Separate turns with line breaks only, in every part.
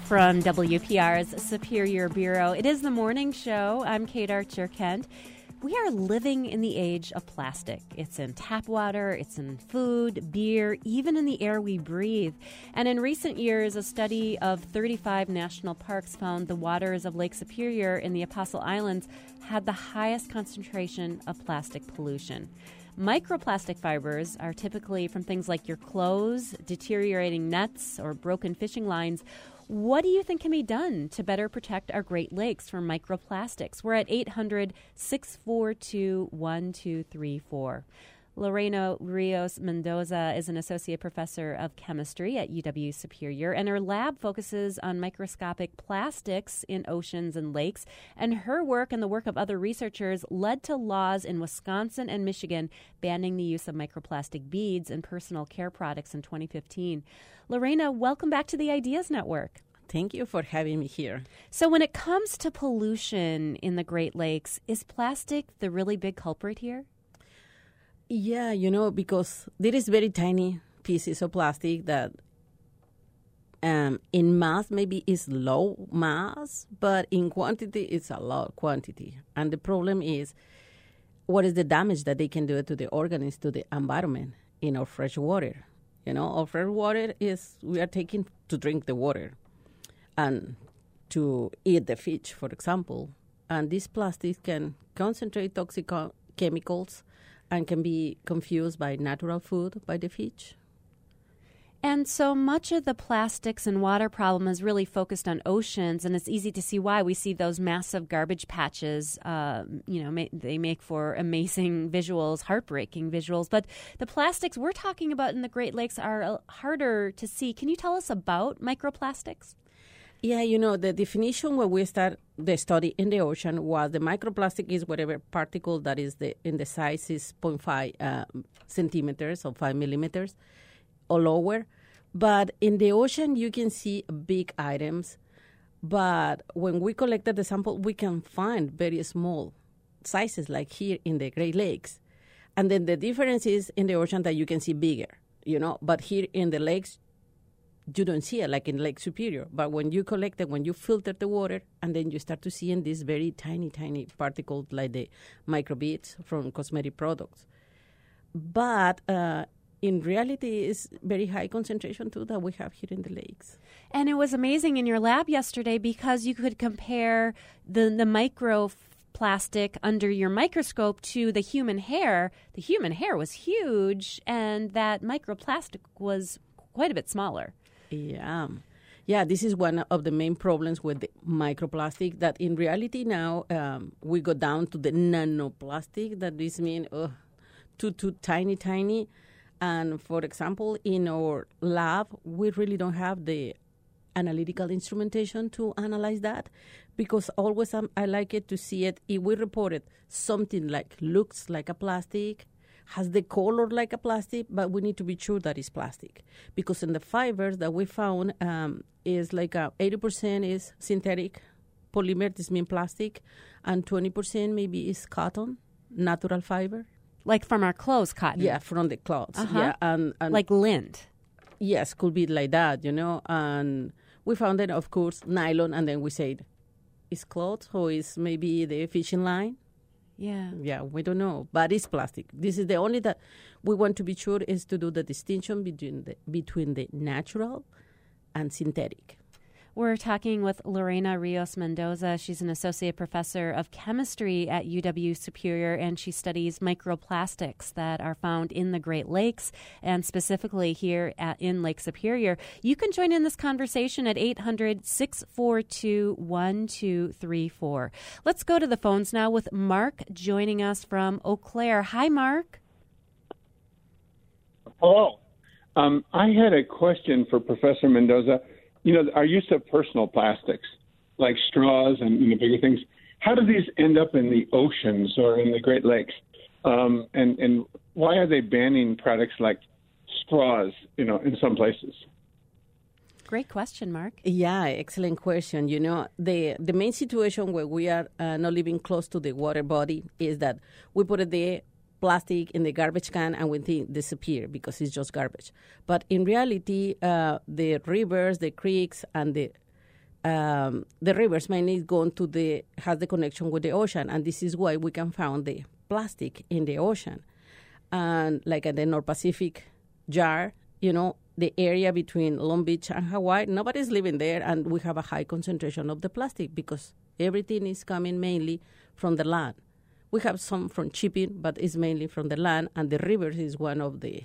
From WPR's Superior Bureau, it is the morning show. I'm Kate Archer-Kent. We are living in the age of plastic. It's in tap water, it's in food, beer, even in the air we breathe. And in recent years, a study of 35 national parks found the waters of Lake Superior in the Apostle Islands had the highest concentration of plastic pollution. Microplastic fibers are typically from things like your clothes, deteriorating nets, or broken fishing lines. What do you think can be done to better protect our Great Lakes from microplastics? We're at 800-642-1234. Lorena Rios Mendoza is an associate professor of chemistry at UW Superior, and her lab focuses on microscopic plastics in oceans and lakes. And her work and the work of other researchers led to laws in Wisconsin and Michigan banning the use of microplastic beads in personal care products in 2015. Lorena, welcome back to the Ideas Network.
Thank you for having me here.
So when it comes to pollution in the Great Lakes, is plastic the really big culprit here?
Yeah, because there is very tiny pieces of plastic that in mass maybe is low mass, but in quantity it's a lot quantity. And the problem is, what is the damage that they can do to the organisms, to the environment in our fresh water? Our fresh water we are taking to drink the water and to eat the fish, for example. And these plastics can concentrate toxic chemicals and can be confused by natural food by the fish.
And so much of the plastics and water problem is really focused on oceans, and it's easy to see why. We see those massive garbage patches, they make for amazing visuals, heartbreaking visuals. But the plastics we're talking about in the Great Lakes are harder to see. Can you tell us about microplastics?
Yeah, the definition when we start the study in the ocean was the microplastic is whatever particle that is in the size is 0.5 centimeters or 5 millimeters or lower. But in the ocean, you can see big items. But when we collected the sample, we can find very small sizes like here in the Great Lakes. And then the difference is in the ocean that you can see bigger, But here in the lakes, you don't see it like in Lake Superior. But when you collect it, when you filter the water, and then you start to see in these very tiny, tiny particles like the microbeads from cosmetic products. But in reality, it's very high concentration, too, that we have here in the lakes.
And it was amazing in your lab yesterday because you could compare the microplastic under your microscope to the human hair. The human hair was huge, and that microplastic was quite a bit smaller.
Yeah, this is one of the main problems with the microplastic, that in reality now we go down to the nanoplastic, that this means too tiny. And for example, in our lab, we really don't have the analytical instrumentation to analyze that, because always I like it to see it. If we reported something like looks like a plastic, has the color like a plastic, but we need to be sure that it's plastic. Because in the fibers that we found is like 80% is synthetic polymer, this means plastic, and 20% maybe is cotton, natural fiber.
Like from our clothes, cotton?
Yeah, from the clothes.
Uh-huh.
Yeah, and
like lint?
Yes, could be like that, And we found that, of course, nylon, and then we said, is clothes or is maybe the fishing line? Yeah, we don't know, but it's plastic. This is the only that we want to be sure is to do the distinction between the natural and synthetic.
We're talking with Lorena Rios Mendoza. She's an associate professor of chemistry at UW Superior, and she studies microplastics that are found in the Great Lakes, and specifically here in Lake Superior. You can join in this conversation at 800-642-1234. Let's go to the phones now with Mark joining us from Eau Claire. Hi, Mark.
Hello. I had a question for Professor Mendoza. Our use of personal plastics, like straws and bigger things, how do these end up in the oceans or in the Great Lakes? And why are they banning products like straws, in some places?
Great question, Mark.
Yeah, excellent question. The main situation where we are not living close to the water body is that we put it there, plastic in the garbage can, and we think disappear because it's just garbage. But in reality, the rivers, the creeks, and the the rivers mainly has the connection with the ocean, and this is why we can find the plastic in the ocean. And like at the North Pacific jar, the area between Long Beach and Hawaii, nobody's living there, and we have a high concentration of the plastic because everything is coming mainly from the land. We have some from shipping, but it's mainly from the land, and the rivers is one of the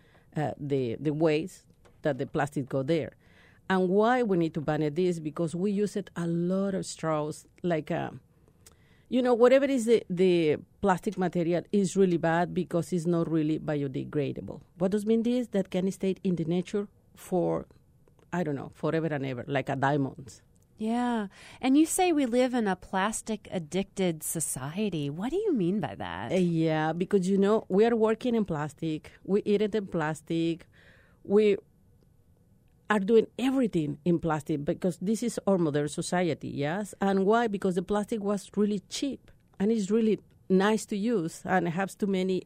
ways that the plastic go there. And why we need to ban this? Because we use it a lot of straws, like whatever is the plastic material is really bad because it's not really biodegradable. What does mean this? That can stay in the nature for, forever and ever, like a diamond.
Yeah. And you say we live in a plastic-addicted society. What do you mean by that?
Yeah, because, we are working in plastic. We eat it in plastic. We are doing everything in plastic because this is our modern society, yes? And why? Because the plastic was really cheap and it's really nice to use and it has too many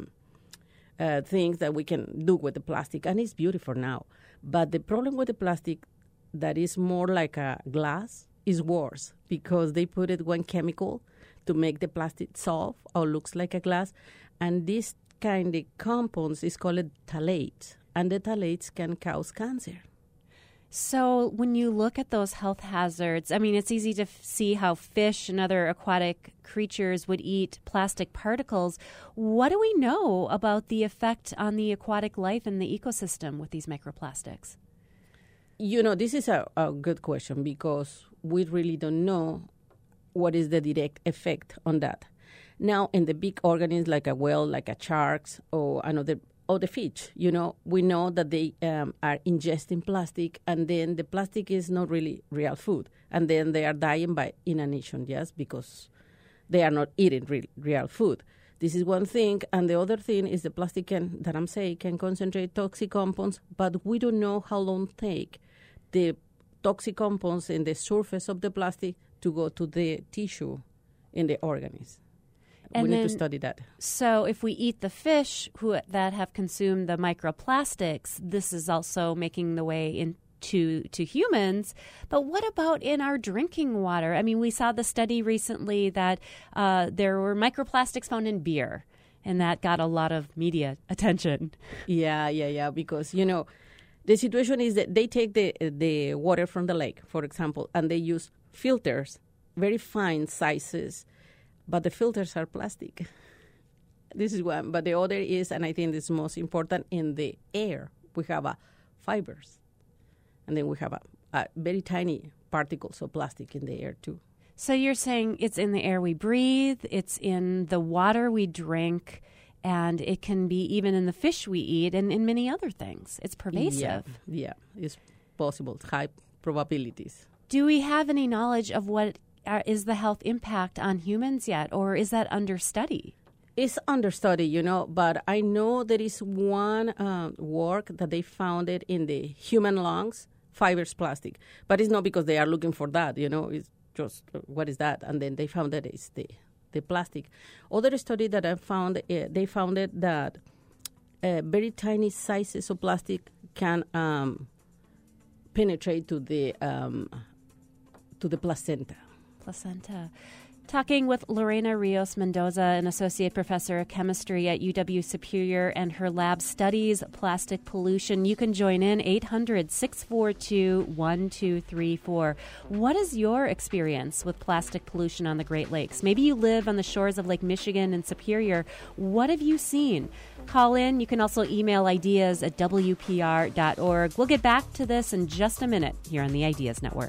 things that we can do with the plastic, and it's beautiful now. But the problem with the plastic that is more like a glass is worse because they put it one chemical to make the plastic soft or looks like a glass, and this kind of compounds is called phthalates, and the phthalates can cause cancer.
So when you look at those health hazards, it's easy to see how fish and other aquatic creatures would eat plastic particles. What do we know about the effect on the aquatic life and the ecosystem with these microplastics?
This is a good question because we really don't know what is the direct effect on that. Now, in the big organisms like a whale, like a sharks, or the fish, we know that they are ingesting plastic, and then the plastic is not really real food, and then they are dying by inanition, yes, because they are not eating real food. This is one thing, and the other thing is the plastic can concentrate toxic compounds, but we don't know how long take the toxic compounds in the surface of the plastic to go to the tissue in the organism. We need to study that.
So if we eat the fish that have consumed the microplastics, this is also making the way into humans. But what about in our drinking water? We saw the study recently that there were microplastics found in beer, and that got a lot of media attention.
Yeah, because, the situation is that they take the water from the lake, for example, and they use filters, very fine sizes, but the filters are plastic. This is one. But the other is, and I think this is most important, in the air, we have fibers. And then we have a very tiny particles of plastic in the air, too.
So you're saying it's in the air we breathe, it's in the water we drink, and it can be even in the fish we eat and in many other things. It's pervasive.
Yeah, it's possible. High probabilities.
Do we have any knowledge of what is the health impact on humans yet, or is that under study?
It's under study, but I know there is one work that they found it in the human lungs, fibers plastic. But it's not because they are looking for that, it's just, what is that? And then they found that it's the plastic. Other study that I found, they found it that very tiny sizes of plastic can penetrate to the placenta.
Talking with Lorena Rios Mendoza, an associate professor of chemistry at UW Superior, and her lab studies plastic pollution. You can join in 800-642-1234. What is your experience with plastic pollution on the Great Lakes? Maybe you live on the shores of Lake Michigan and Superior. What have you seen? Call in. You can also email ideas at WPR.org. We'll get back to this in just a minute here on the Ideas Network.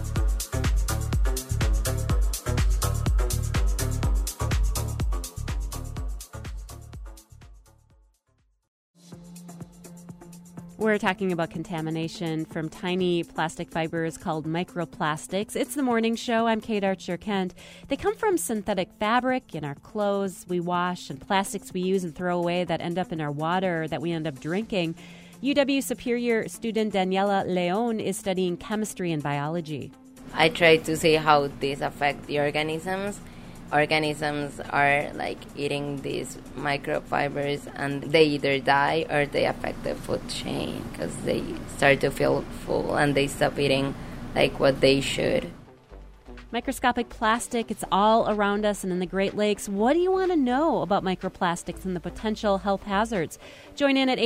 We're talking about contamination from tiny plastic fibers called microplastics. It's the morning show. I'm Kate Archer-Kent. They come from synthetic fabric in our clothes we wash and plastics we use and throw away that end up in our water or that we end up drinking. UW Superior student Daniela Leon is studying chemistry and biology.
I try to see how these affect the organisms. Organisms are like eating these microfibers, and they either die or they affect the food chain because they start to feel full and they stop eating like what they should.
Microscopic plastic, it's all around us and in the Great Lakes. What do you want to know about microplastics and the potential health hazards? Join in at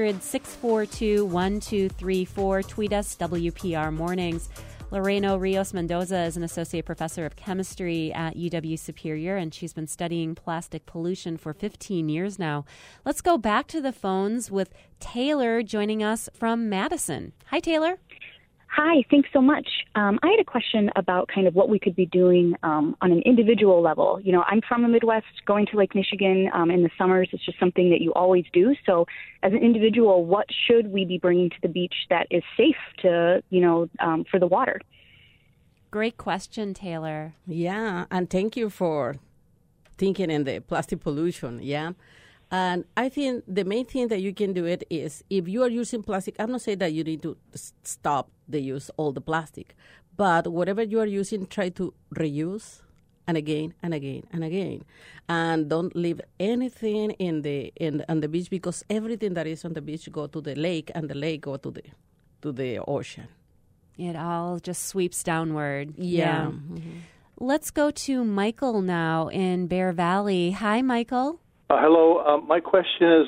800-642-1234. Tweet us, WPR Mornings. Loreno Rios Mendoza is an associate professor of chemistry at UW Superior, and she's been studying plastic pollution for 15 years now. Let's go back to the phones with Taylor joining us from Madison. Hi, Taylor.
Hi, thanks so much. I had a question about kind of what we could be doing on an individual level. You know, I'm from the Midwest. Going to Lake Michigan in the summers is just something that you always do. So as an individual, what should we be bringing to the beach that is safe to, for the water?
Great question, Taylor.
Yeah, and thank you for thinking in the plastic pollution, yeah. And I think the main thing that you can do it is if you are using plastic, I'm not saying that you need to stop the use all the plastic, but whatever you are using, try to reuse and again and again and again. And don't leave anything on the beach, because everything that is on the beach go to the lake and the lake go to the ocean.
It all just sweeps downward.
Yeah.
Mm-hmm. Let's go to Michael now in Bear Valley. Hi, Michael.
Hello. My question is,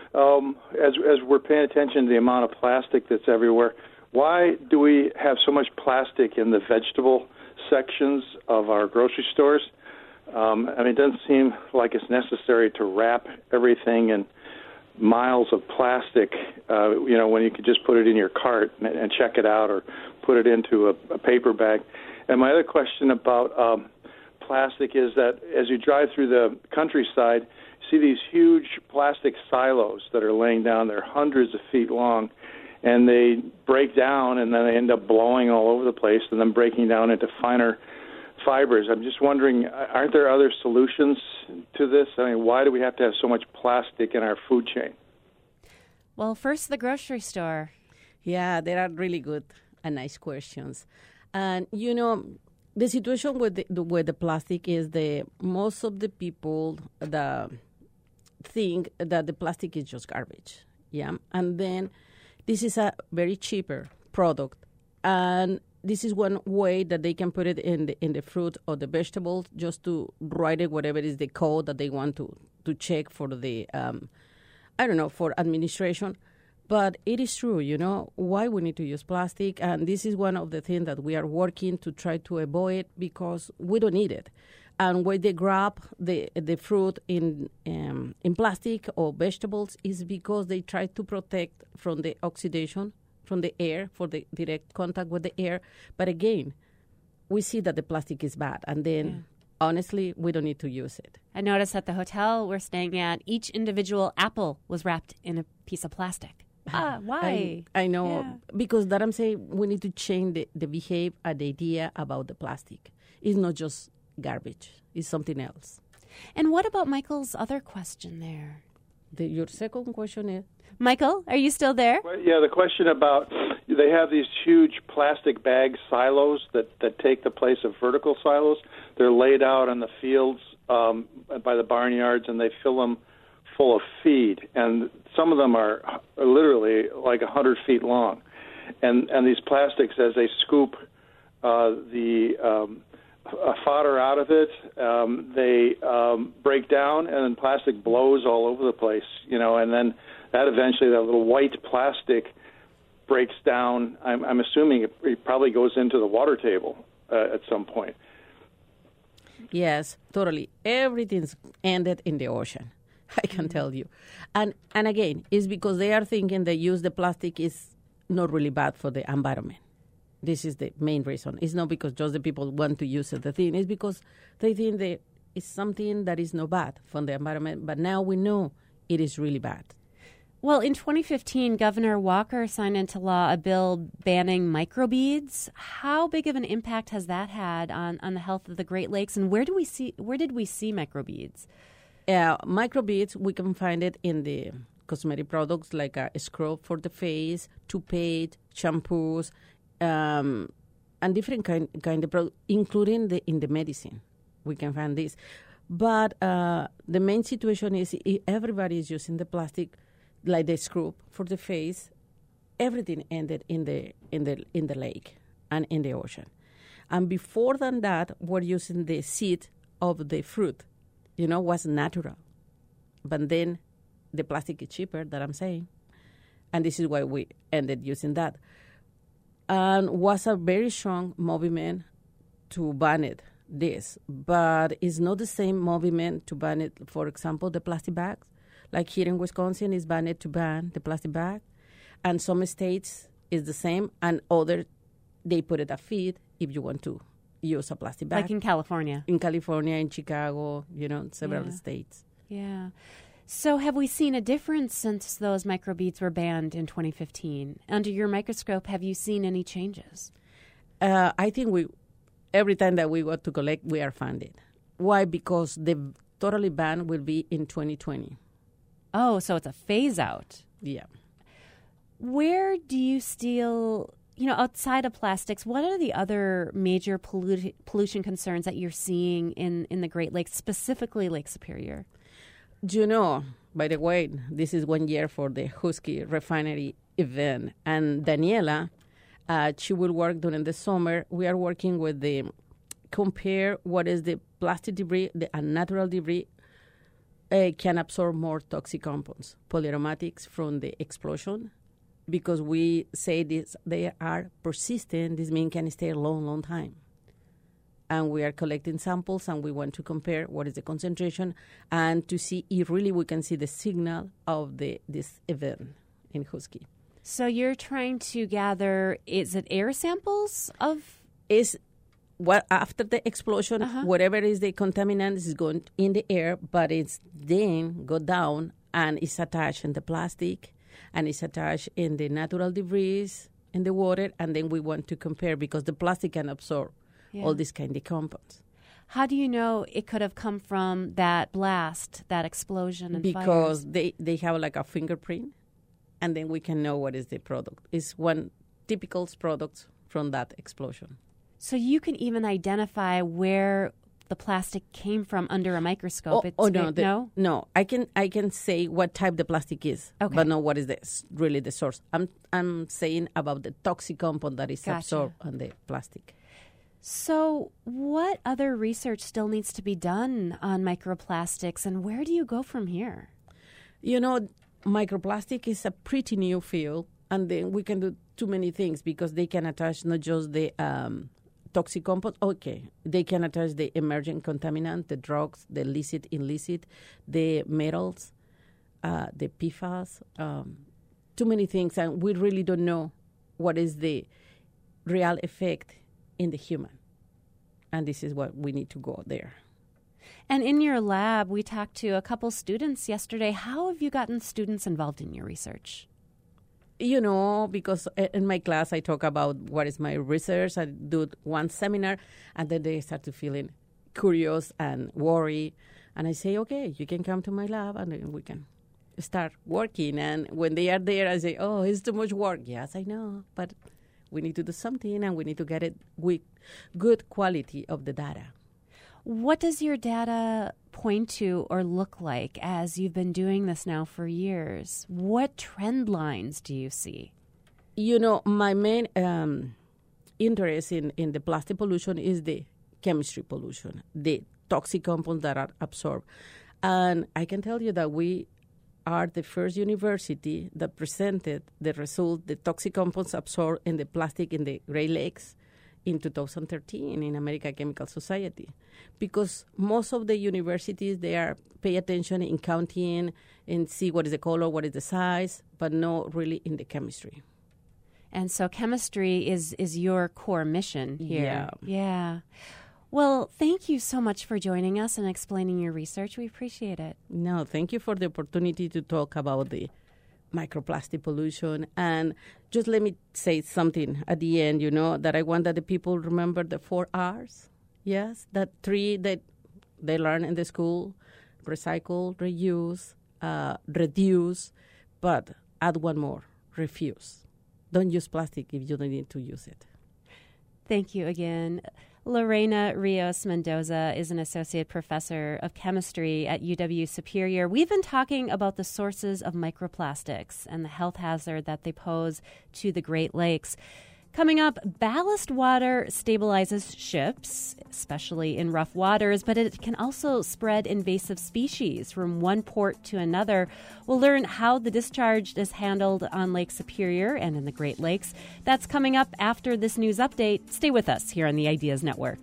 as we're paying attention to the amount of plastic that's everywhere, why do we have so much plastic in the vegetable sections of our grocery stores? It doesn't seem like it's necessary to wrap everything in miles of plastic, when you could just put it in your cart and check it out, or put it into a paper bag. And my other question about plastic is that as you drive through the countryside, see these huge plastic silos that are laying down. They're hundreds of feet long, and they break down, and then they end up blowing all over the place and then breaking down into finer fibers. I'm just wondering, aren't there other solutions to this? Why do we have to have so much plastic in our food chain?
Well, first, the grocery store.
Yeah, they are really good and nice questions. And, the situation with the plastic is most of the people that think that the plastic is just garbage, yeah? And then this is a very cheaper product, and this is one way that they can put it in the fruit or the vegetables, just to write it whatever is the code that they want to check for the, for administration. But it is true, why we need to use plastic, and this is one of the things that we are working to try to avoid, because we don't need it. And when they grab the fruit in plastic or vegetables is because they try to protect from the oxidation from the air, for the direct contact with the air. But again, we see that the plastic is bad, and then honestly, we don't need to use it.
I noticed at the hotel we're staying at, each individual apple was wrapped in a piece of plastic. Why?
I know, because that I'm saying we need to change the behavior and the idea about the plastic. It's not just garbage. It's something else.
And what about Michael's other question there?
Your second question is?
Michael, are you still there?
Well, yeah, the question about, they have these huge plastic bag silos that take the place of vertical silos. They're laid out in the fields by the barnyards, and they fill them full of feed. And some of them are literally like 100 feet long. And these plastics, as they scoop the fodder out of it, they break down, and then plastic blows all over the place, and then that eventually, that little white plastic breaks down. I'm assuming it probably goes into the water table at some point.
Yes, totally. Everything's ended in the ocean, I can tell you. And again, it's because they are thinking they use the plastic is not really bad for the environment. This is the main reason. It's not because just the people want to use it. The thing is because they think that it's something that is not bad for the environment, but now we know it is really bad.
Well, in 2015, Governor Walker signed into law a bill banning microbeads. How big of an impact has that had on the health of the Great Lakes, and where did we see microbeads?
Microbeads, we can find it in the cosmetic products like a scrub for the face, toothpaste, shampoos, and different kind of products, including in the medicine. We can find this. But the main situation is everybody is using the plastic, like the scrub for the face. Everything ended in the lake, and in the ocean. And before than that, we're using the seed of the fruit, was natural. But then the plastic is cheaper, that I'm saying. And this is why we ended using that. And was a very strong movement to ban it, this. But it's not the same movement to ban it, for example, the plastic bags. Like here in Wisconsin, it's banned to ban the plastic bag. And some states is the same, and other, they put it a fee if you want to use a plastic bag.
Like in California.
In California, in Chicago, several states.
Yeah. So have we seen a difference since those microbeads were banned in 2015? Under your microscope, have you seen any changes?
I think every time that we go to collect, we are funded. Why? Because the totally ban will be in 2020.
Oh, so it's a phase out.
Yeah.
Where do you still, outside of plastics, what are the other major pollution concerns that you're seeing in the Great Lakes, specifically Lake Superior?
By the way, this is 1 year for the Husky refinery event. And Daniela, she will work during the summer. We are working with compare what is the plastic debris, the unnatural debris, can absorb more toxic compounds, polyaromatics from the explosion. Because we say they are persistent, this means can stay a long, long time. And we are collecting samples, and we want to compare what is the concentration and to see if really we can see the signal of this event in Husky.
So you're trying to gather, is it air samples of?
Is what after the explosion, whatever is the contaminant is going in the air, but it's then go down and it's attached in the plastic. And it's attached in the natural debris in the water, and then we want to compare because the plastic can absorb all these kind of compounds.
How do you know it could have come from that blast, that explosion and
because
fires?
they have like a fingerprint, and then we can know what is the product. It's one typical product from that explosion.
So you can even identify where the plastic came from under a microscope.
No. I can say what type the plastic is, but not what is really the source. I'm saying about the toxic compound that is absorbed on the plastic.
So what other research still needs to be done on microplastics, and where do you go from here?
Microplastic is a pretty new field, and then we can do too many things because they can attach not just the toxic compound. Okay, they can attach the emergent contaminant, the drugs, the illicit, the metals, the PFAS, too many things, and we really don't know what is the real effect in the human. And this is what we need to go there.
And in your lab, we talked to a couple students yesterday. How have you gotten students involved in your research? Because in my class I talk about what is my research. I do one seminar, and then they start to feeling curious and worry. And I say, okay, you can come to my lab, and then we can start working. And when they are there, I say, oh, it's too much work. Yes, I know, but we need to do something, and we need to get it with good quality of the data. What does your data point to or look like as you've been doing this now for years? What trend lines do you see?
My main interest in the plastic pollution is the chemistry pollution, the toxic compounds that are absorbed. And I can tell you that we are the first university that presented the result, the toxic compounds absorbed in the plastic in the Great Lakes in 2013 in American Chemical Society, because most of the universities, they are pay attention in counting and see what is the color, what is the size, but not really in the chemistry.
And so chemistry is your core mission here.
Yeah.
Well, thank you so much for joining us and explaining your research. We appreciate it.
No, thank you for the opportunity to talk about the microplastic pollution. And just let me say something at the end, that I want that the people remember the 4 R's. Yes, that 3 that they learn in the school: recycle, reuse, reduce, but add one more: refuse. Don't use plastic if you don't need to use it.
Thank you again. Lorena Rios Mendoza is an associate professor of chemistry at UW Superior. We've been talking about the sources of microplastics and the health hazard that they pose to the Great Lakes. Coming up, ballast water stabilizes ships, especially in rough waters, but it can also spread invasive species from one port to another. We'll learn how the discharge is handled on Lake Superior and in the Great Lakes. That's coming up after this news update. Stay with us here on the Ideas Network.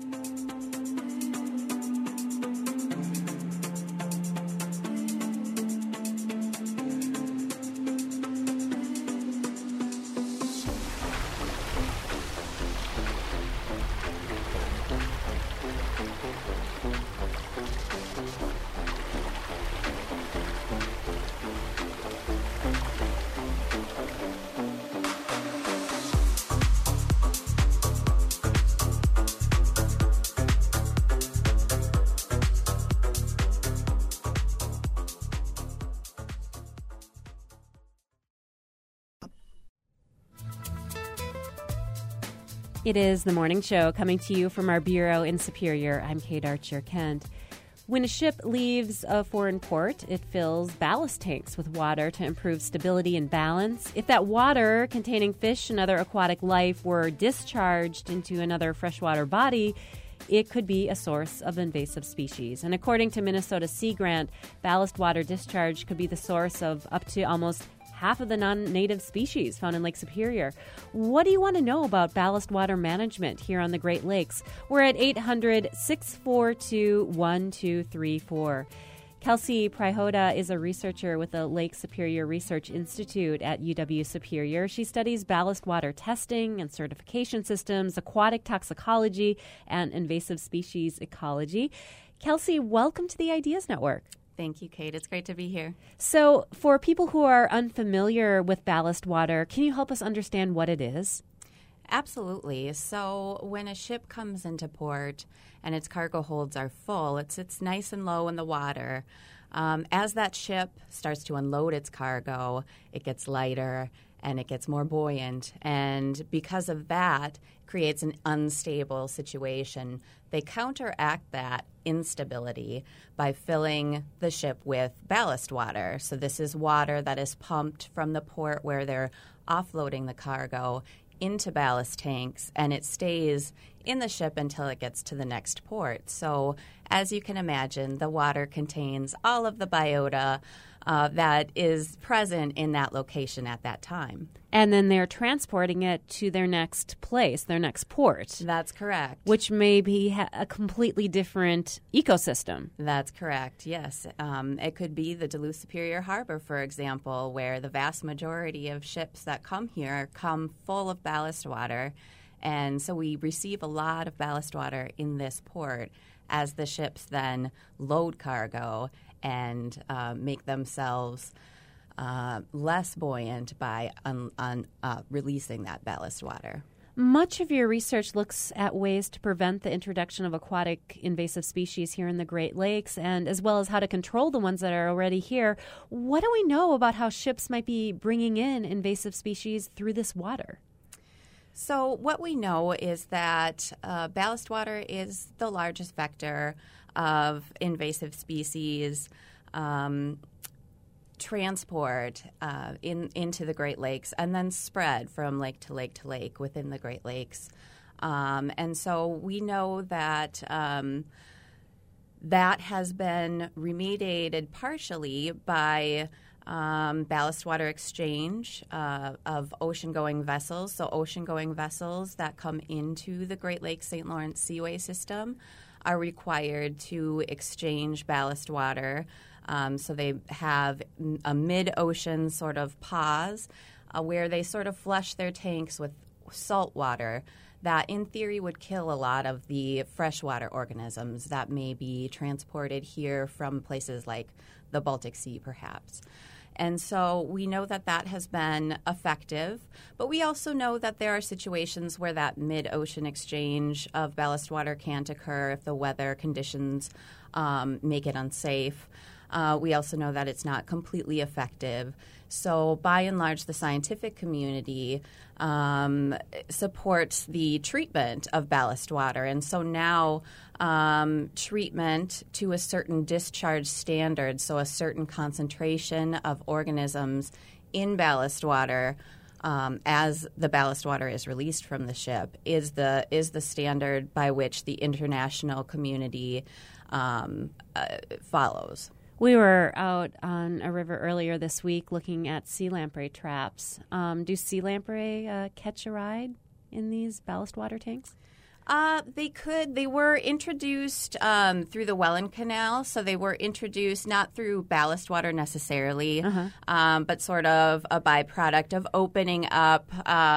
It is the morning show coming to you from our bureau in Superior. I'm Kate Archer-Kent. When a ship leaves a foreign port, it fills ballast tanks with water to improve stability and balance. If that water containing fish and other aquatic life were discharged into another freshwater body, it could be a source of invasive species. And according to Minnesota Sea Grant, ballast water discharge could be the source of up to almost half of the non-native species found in Lake Superior. What do you want to know about ballast water management here on the Great Lakes? We're at 800-642-1234. Kelsey Prihoda is a researcher with the Lake Superior Research Institute at UW Superior. She studies ballast water testing and certification systems, aquatic toxicology, and invasive species ecology. Kelsey, welcome to the Ideas Network.
Thank you, Kate. It's great to be here.
So, for people who are unfamiliar with ballast water, can you help us understand what it is?
Absolutely. So, when a ship comes into port and its cargo holds are full, it sits nice and low in the water. As that ship starts to unload its cargo, it gets lighter and it gets more buoyant. And because of that, creates an unstable situation. They counteract that instability by filling the ship with ballast water. So this is water that is pumped from the port where they're offloading the cargo into ballast tanks, and it stays in the ship until it gets to the next port. So as you can imagine, the water contains all of the biota that is present in that location at that time.
And then they're transporting it to their next place, their next port.
That's correct.
Which may be a completely different ecosystem.
That's correct, yes. It could be the Duluth Superior Harbor, for example, where the vast majority of ships that come here come full of ballast water. And so we receive a lot of ballast water in this port as the ships then load cargo and make themselves less buoyant by releasing that ballast water.
Much of your research looks at ways to prevent the introduction of aquatic invasive species here in the Great Lakes, and as well as how to control the ones that are already here. What do we know about how ships might be bringing in invasive species through this water?
So what we know is that ballast water is the largest vector of invasive species transport into the Great Lakes and then spread from lake to lake to lake within the Great Lakes. And so we know that that has been remediated partially by ballast water exchange of ocean-going vessels. So ocean-going vessels that come into the Great Lakes St. Lawrence Seaway system are required to exchange ballast water. So they have a mid-ocean sort of pause where they sort of flush their tanks with salt water that in theory would kill a lot of the freshwater organisms that may be transported here from places like the Baltic Sea perhaps. And so we know that that has been effective, but we also know that there are situations where that mid-ocean exchange of ballast water can't occur if the weather conditions make it unsafe. We also know that it's not completely effective. So by and large, the scientific community supports the treatment of ballast water. And so now treatment to a certain discharge standard, so a certain concentration of organisms in ballast water as the ballast water is released from the ship is the standard by which the international community follows.
We were out on a river earlier this week looking at sea lamprey traps. Do sea lamprey catch a ride in these ballast water tanks?
They could. They were introduced through the Welland Canal, so they were introduced not through ballast water necessarily, but sort of a byproduct of opening up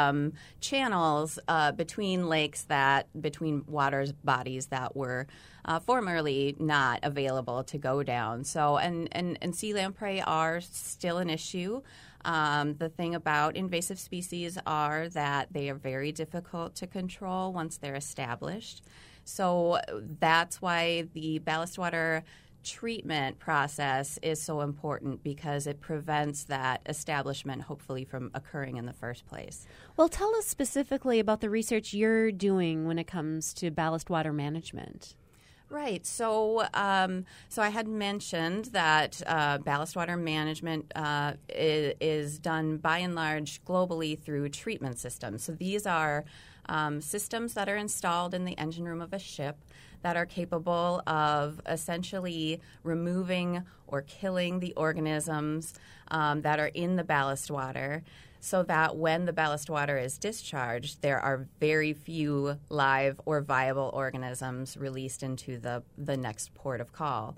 channels between lakes between water bodies that were formerly not available to go down. So, and sea lamprey are still an issue. The thing about invasive species are that they are very difficult to control once they're established. So that's why the ballast water treatment process is so important, because it prevents that establishment, hopefully, from occurring in the first place.
Well, tell us specifically about the research you're doing when it comes to ballast water management.
Right. So I had mentioned that ballast water management is done by and large globally through treatment systems. So these are systems that are installed in the engine room of a ship that are capable of essentially removing or killing the organisms that are in the ballast water, so that when the ballast water is discharged, there are very few live or viable organisms released into the next port of call.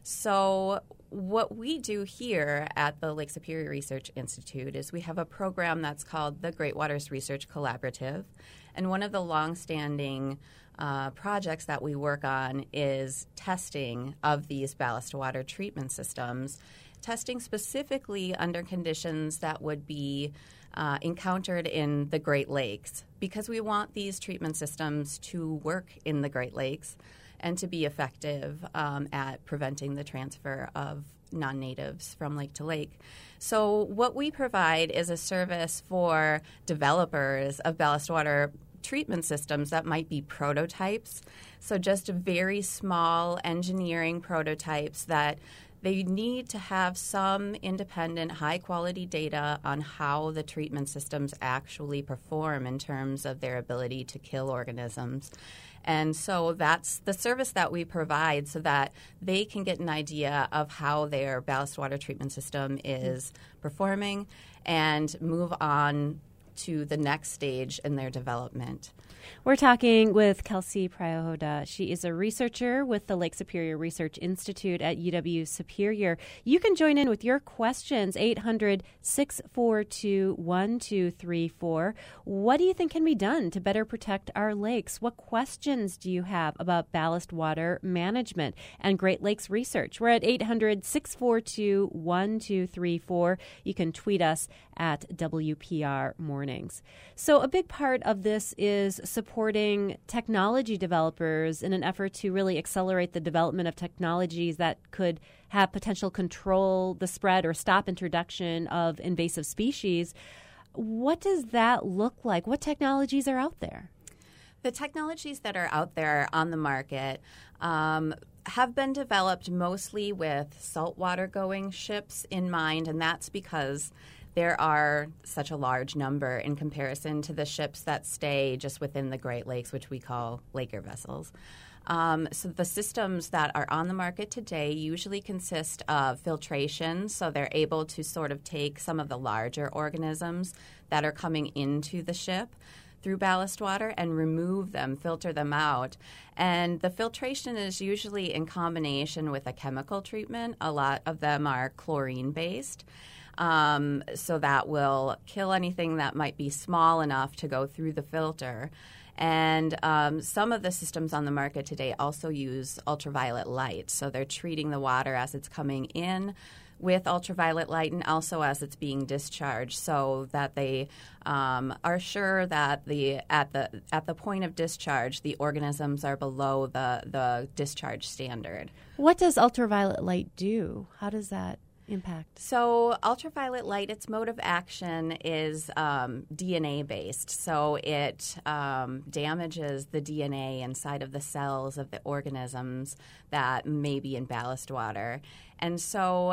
So what we do here at the Lake Superior Research Institute is we have a program that's called the Great Waters Research Collaborative. And one of the longstanding projects that we work on is testing of these ballast water treatment systems, testing specifically under conditions that would be encountered in the Great Lakes, because we want these treatment systems to work in the Great Lakes and to be effective at preventing the transfer of non-natives from lake to lake. So what we provide is a service for developers of ballast water treatment systems that might be prototypes. So just very small engineering prototypes that they need to have some independent, high-quality data on how the treatment systems actually perform in terms of their ability to kill organisms. And so that's the service that we provide, so that they can get an idea of how their ballast water treatment system is performing and move on to the next stage in their development.
We're talking with Kelsey Priohoda. She is a researcher with the Lake Superior Research Institute at UW Superior. You can join in with your questions, 800-642-1234. What do you think can be done to better protect our lakes? What questions do you have about ballast water management and Great Lakes research? We're at 800-642-1234. You can tweet us at WPR Mornings. So a big part of this is supporting technology developers in an effort to really accelerate the development of technologies that could have potential control the spread or stop introduction of invasive species. What does that look like? What technologies are out there?
The technologies that are out there on the market have been developed mostly with saltwater-going ships in mind, and that's because there are such a large number in comparison to the ships that stay just within the Great Lakes, which we call Laker vessels. So the systems that are on the market today usually consist of filtration, so they're able to sort of take some of the larger organisms that are coming into the ship through ballast water and remove them, filter them out. And the filtration is usually in combination with a chemical treatment. A lot of them are chlorine-based. So that will kill anything that might be small enough to go through the filter. And some of the systems on the market today also use ultraviolet light. So they're treating the water as it's coming in with ultraviolet light and also as it's being discharged, so that they are sure that at the point of discharge, the organisms are below the discharge standard.
What does ultraviolet light do? How does that impact?
So ultraviolet light, its mode of action is DNA-based. So it damages the DNA inside of the cells of the organisms that may be in ballast water. And so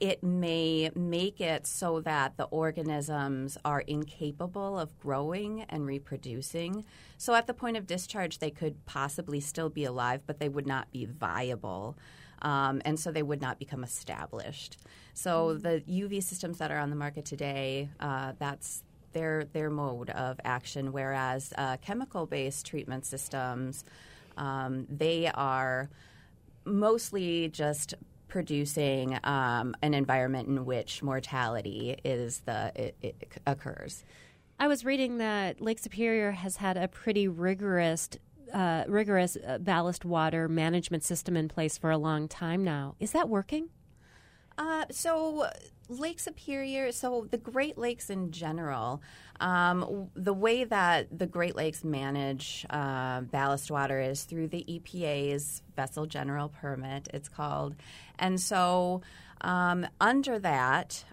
it may make it so that the organisms are incapable of growing and reproducing. So at the point of discharge, they could possibly still be alive, but they would not be viable. And so they would not become established. So the UV systems that are on the market today, that's their mode of action, whereas chemical-based treatment systems, they are mostly just producing an environment in which mortality it occurs.
I was reading that Lake Superior has had a pretty rigorous ballast water management system in place for a long time now. Is that working?
So Lake Superior, so the Great Lakes in general, the way that the Great Lakes manage ballast water is through the EPA's Vessel General Permit, it's called. And so under that,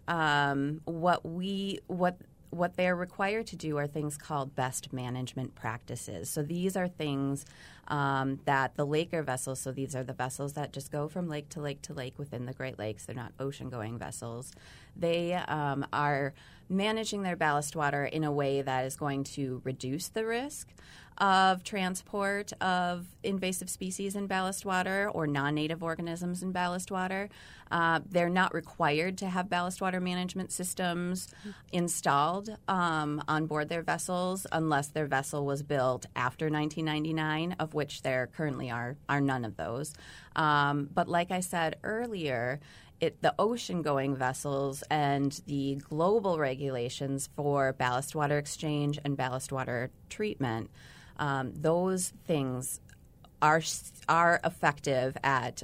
what they're required to do are things called best management practices. So these are things that the Laker vessels, so these are the vessels that just go from lake to lake to lake within the Great Lakes. They're not ocean-going vessels. They are managing their ballast water in a way that is going to reduce the risk of transport of invasive species in ballast water or non-native organisms in ballast water. They're not required to have ballast water management systems installed on board their vessels unless their vessel was built after 1999, of which there currently are none of those. But like I said earlier, the ocean-going vessels and the global regulations for ballast water exchange and ballast water treatment, those things are effective at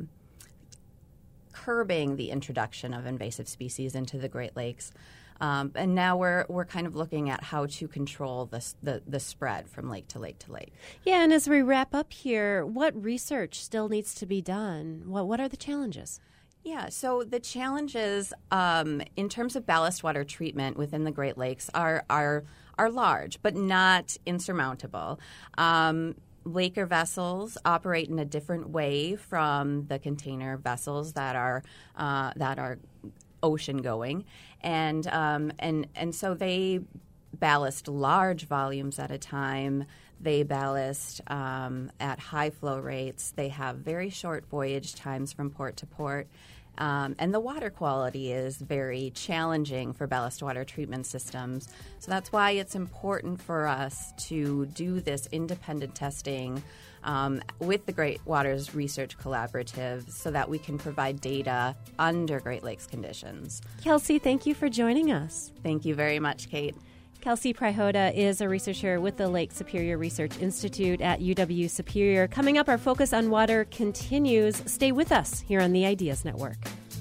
curbing the introduction of invasive species into the Great Lakes. And now we're kind of looking at how to control the spread from lake to lake to lake.
Yeah, and as we wrap up here, what research still needs to be done? What are the challenges?
Yeah, so the challenges in terms of ballast water treatment within the Great Lakes are large, but not insurmountable. Laker vessels operate in a different way from the container vessels that are ocean going, and so they ballast large volumes at a time. They ballast at high flow rates. They have very short voyage times from port to port. And the water quality is very challenging for ballast water treatment systems. So that's why it's important for us to do this independent testing with the Great Waters Research Collaborative so that we can provide data under Great Lakes conditions.
Kelsey, thank you for joining us.
Thank you very much, Kate.
Kelsey Prihoda is a researcher with the Lake Superior Research Institute at UW Superior. Coming up, our focus on water continues. Stay with us here on the Ideas Network.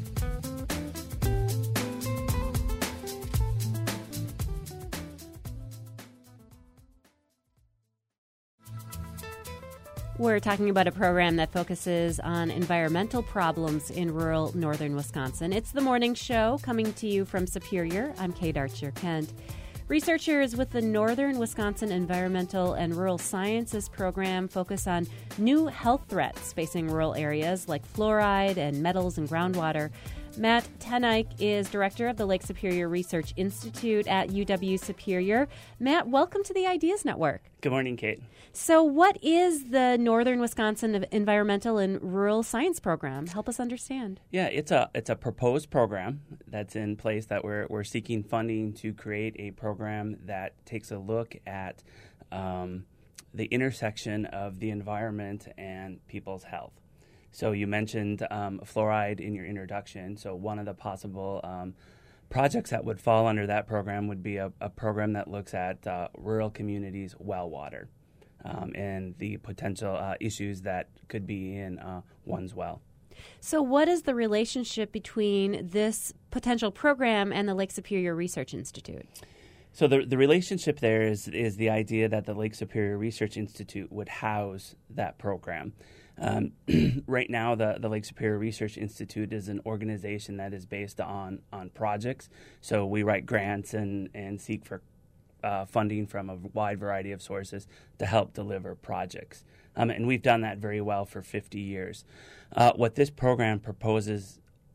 We're talking about a program that focuses on environmental problems in rural northern Wisconsin. It's the morning show coming to you from Superior. I'm Kate Archer-Kent. Researchers with the Northern Wisconsin Environmental and Rural Sciences Program focus on new health threats facing rural areas like fluoride and metals in groundwater. Matt Teneyck is director of the Lake Superior Research Institute at UW Superior. Matt, welcome to the Ideas Network.
Good morning, Kate.
So what is the Northern Wisconsin Environmental and Rural Science Program? Help us understand.
Yeah, it's a proposed program that's in place that we're seeking funding to create a program that takes a look at the intersection of the environment and people's health. So you mentioned fluoride in your introduction. So one of the possible projects that would fall under that program would be a program that looks at rural communities' well water and the potential issues that could be in one's well.
So what is the relationship between this potential program and the Lake Superior Research Institute?
So the relationship there is the idea that the Lake Superior Research Institute would house that program. Right now, the Lake Superior Research Institute is an organization that is based on projects. So we write grants and seek for funding from a wide variety of sources to help deliver projects. And we've done that very well for 50 years. What this program proposes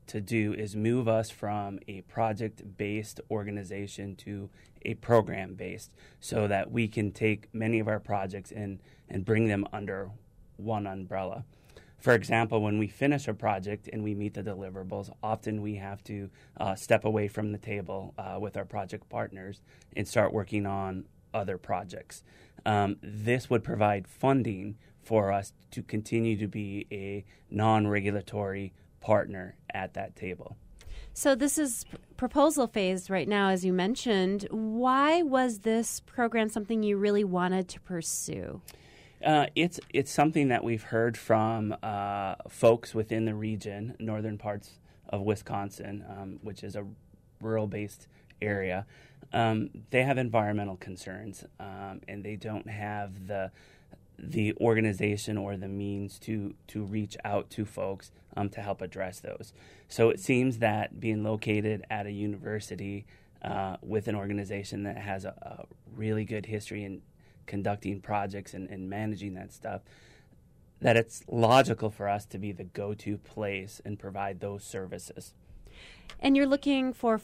to do is move us from a project-based organization to a program-based, so that we can take many of our projects and bring them under one umbrella. For example, when we finish a project and we meet the deliverables, often we have to step away from the table with our project partners and start working on other projects. This would provide funding for us to continue to be a non-regulatory partner at that table.
So this is proposal phase right now, as you mentioned. Why was this program something you really wanted to pursue?
It's something that we've heard from folks within the region, northern parts of Wisconsin, which is a rural-based area. They have environmental concerns, and they don't have the organization or the means to reach out to folks to help address those. So it seems that being located at a university with an organization that has a really good history in conducting projects and managing that stuff, that it's logical for us to be the go-to place and provide those services.
And you're looking for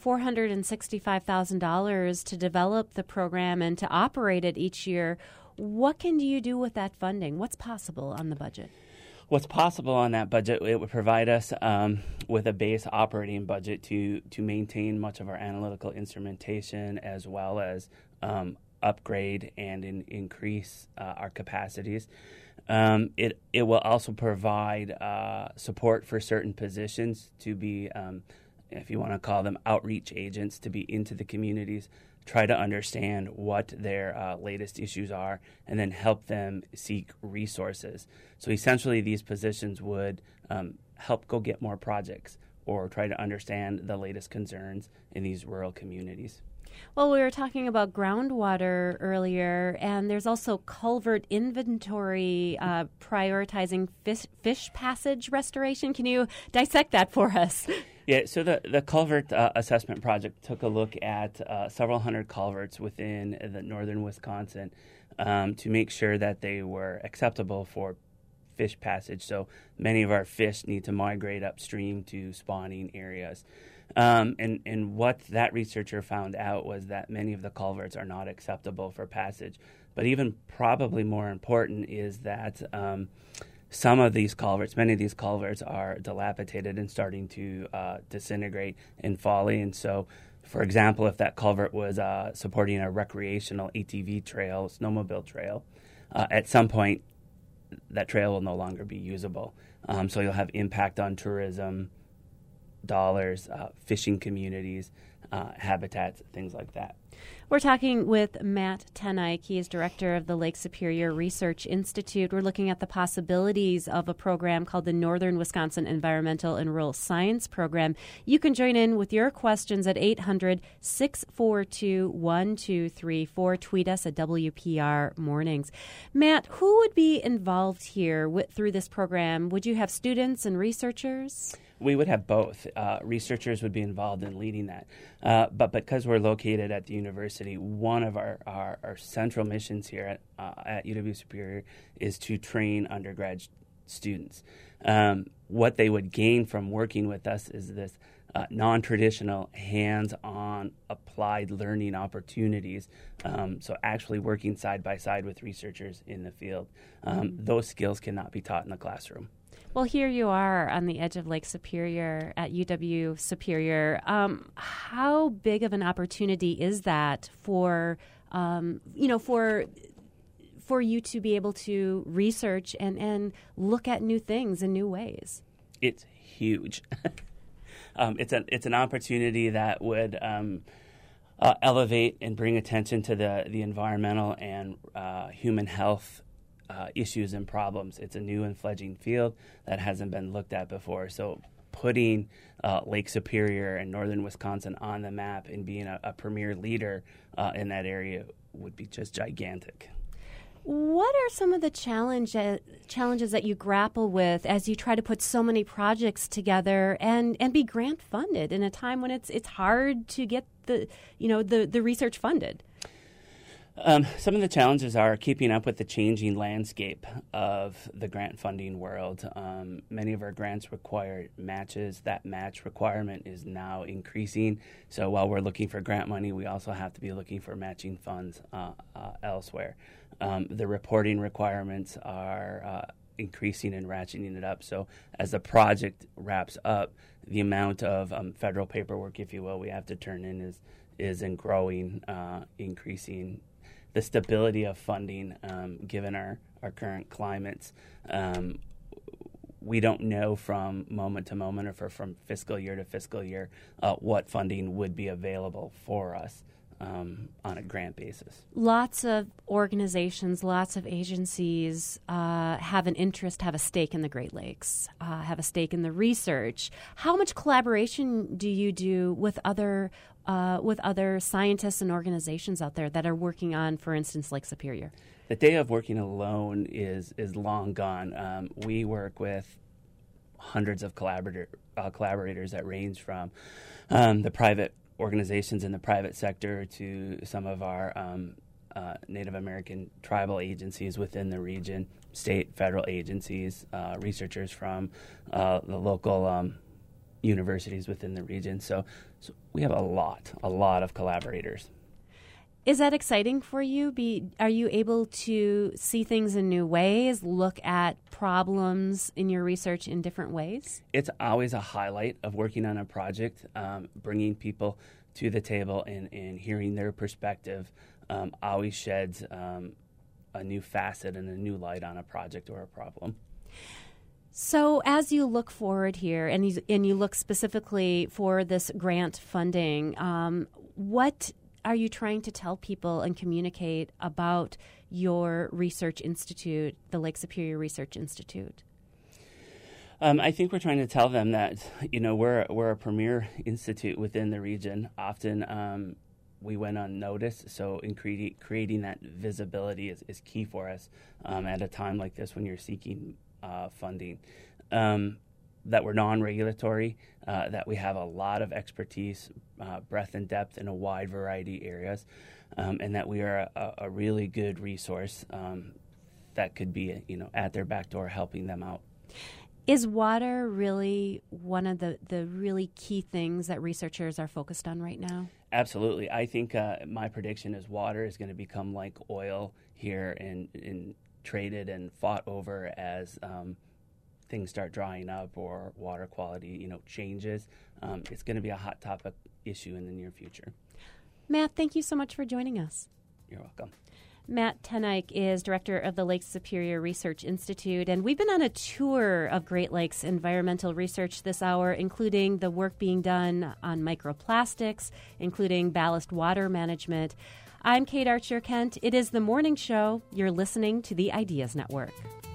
$465,000 to develop the program and to operate it each year. What can you do with that funding? What's possible on the budget?
What's possible on that budget, it would provide us with a base operating budget to maintain much of our analytical instrumentation, as well as upgrade and increase our capacities. It will also provide support for certain positions to be, if you want to call them outreach agents, to be into the communities, try to understand what their latest issues are, and then help them seek resources. So essentially these positions would help go get more projects or try to understand the latest concerns in these rural communities.
Well, we were talking about groundwater earlier, and there's also culvert inventory prioritizing fish passage restoration. Can you dissect that for us?
Yeah, so the culvert assessment project took a look at several hundred culverts within the northern Wisconsin to make sure that they were acceptable for fish passage. So many of our fish need to migrate upstream to spawning areas. And what that researcher found out was that many of the culverts are not acceptable for passage. But even probably more important is that some of these culverts, many of these culverts are dilapidated and starting to disintegrate and folly. And so, for example, if that culvert was supporting a recreational ATV trail, snowmobile trail, at some point that trail will no longer be usable. So you'll have impact on tourism, dollars, fishing communities, habitats, things like that.
We're talking with Matt Teneyck. He is director of the Lake Superior Research Institute. We're looking at the possibilities of a program called the Northern Wisconsin Environmental and Rural Science Program. You can join in with your questions at 800-642-1234. Tweet us at WPR Mornings. Matt, who would be involved here through this program? Would you have students and researchers?
We would have both. Researchers would be involved in leading that. But because we're located at the university, one of our central missions here at UW Superior is to train undergrad students. What they would gain from working with us is this non-traditional, hands-on, applied learning opportunities. So actually working side by side with researchers in the field. Those skills cannot be taught in the classroom.
Well, here you are on the edge of Lake Superior at UW Superior. How big of an opportunity is that for you to be able to research and look at new things in new ways?
It's huge. It's an opportunity that would elevate and bring attention to the environmental and human health issues and problems. It's a new and fledgling field that hasn't been looked at before. So putting Lake Superior and northern Wisconsin on the map and being a premier leader in that area would be just gigantic.
What are some of the challenges that you grapple with as you try to put so many projects together and be grant funded in a time when it's hard to get the research funded?
Some of the challenges are keeping up with the changing landscape of the grant funding world. Many of our grants require matches. That match requirement is now increasing. So while we're looking for grant money, we also have to be looking for matching funds elsewhere. The reporting requirements are increasing and ratcheting it up. So as the project wraps up, the amount of federal paperwork, if you will, we have to turn in is in growing, increasing. The stability of funding, given our current climates, we don't know from moment to moment or from fiscal year to fiscal year what funding would be available for us on a grant basis.
Lots of organizations, lots of agencies have an interest, have a stake in the Great Lakes, have a stake in the research. How much collaboration do you do with other scientists and organizations out there that are working on, for instance, Lake Superior?
The day of working alone is long gone. We work with hundreds of collaborators that range from the private organizations in the private sector to some of our Native American tribal agencies within the region, state, federal agencies, researchers from the local universities within the region. So we have a lot of collaborators.
Is that exciting for you? Are you able to see things in new ways, look at problems in your research in different ways?
It's always a highlight of working on a project, bringing people to the table and hearing their perspective always sheds a new facet and a new light on a project or a problem.
So as you look forward here and you look specifically for this grant funding, what are you trying to tell people and communicate about your research institute, the Lake Superior Research Institute?
I think we're trying to tell them that, we're a premier institute within the region. Often we went unnoticed, so in creating that visibility is key for us at a time like this when you're seeking funding. That we're non-regulatory, that we have a lot of expertise, breadth and depth in a wide variety of areas, and that we are a really good resource that could be, at their back door helping them out.
Is water really one of the really key things that researchers are focused on right now?
Absolutely. I think my prediction is water is going to become like oil here and traded and fought over as things start drying up or water quality, changes. It's going to be a hot topic issue in the near future.
Matt, thank you so much for joining us.
You're welcome.
Matt Teneyck is director of the Lake Superior Research Institute, and we've been on a tour of Great Lakes environmental research this hour, including the work being done on microplastics, including ballast water management. I'm Kate Archer-Kent. It is The Morning Show. You're listening to the Ideas Network.